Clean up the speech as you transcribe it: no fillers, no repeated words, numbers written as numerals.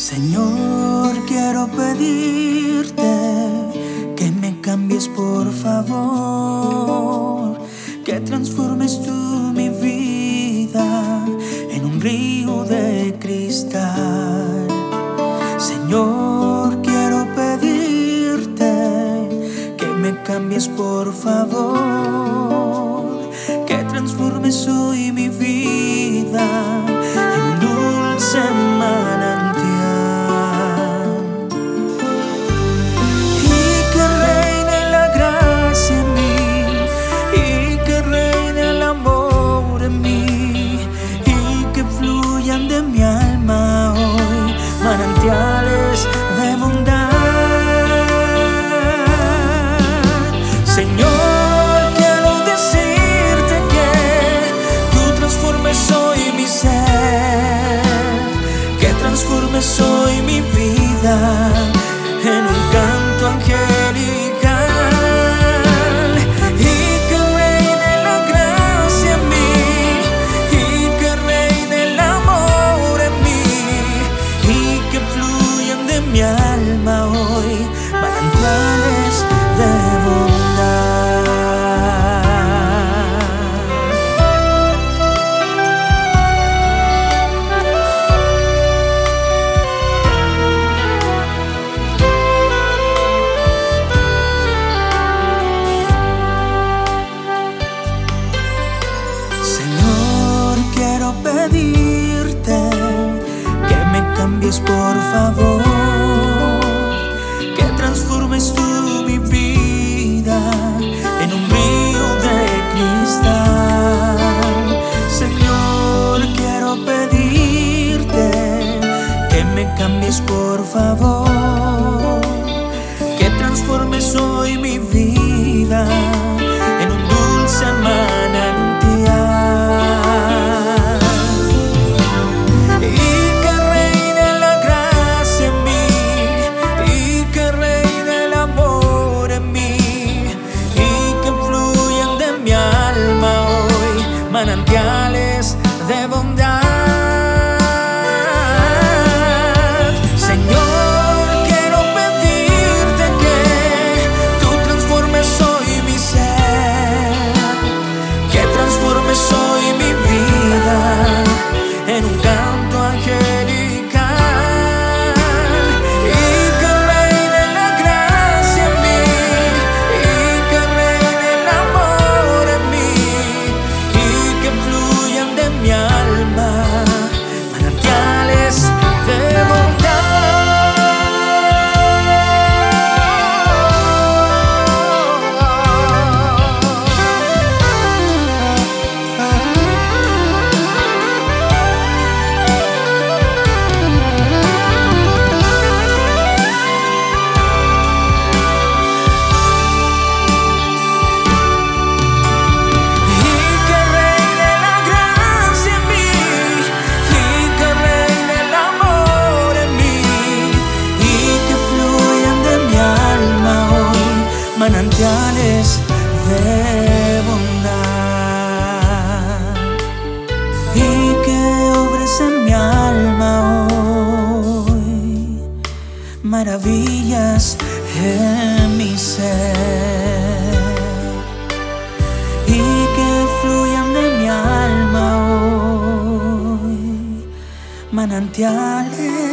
Señor, quiero pedirte que me cambies por favor, que transformes tú mi vida en un río de cristal. Señor, quiero pedirte que me cambies por favor, que transformes hoy mi vida en un dulce manantial. De mi alma hoy manantiales de bondad. Señor, quiero decirte que tú transformes hoy mi ser, que transformes hoy mi vida en un canto angelical, y que reine la gracia en mí, y que reine el amor en mí, y que fluyan de mi alma hoy manantiales de bondad. Señor, quiero pedirte que me cambies por favor, que transformes tú mi vida en un río de cristal. Señor, quiero pedirte que me cambies por favor, que transformes hoy mi vida en un dulce manantial, y que reine la gracia en mí, y que reine el amor en mí, y que fluyan de mi alma hoy manantiales de bondad. Señor, quiero pedirte que tú transformes hoy mi ser, que transformes hoy mi vida en un canto angelical, y que reine la gracia en mí, y que reine el amor en mí, y que fluyan de mi alma manantiales de bondad. Manantiales de bondad, y que obres en mi alma hoy maravillas en mi ser, y que fluyan de mi alma hoy manantiales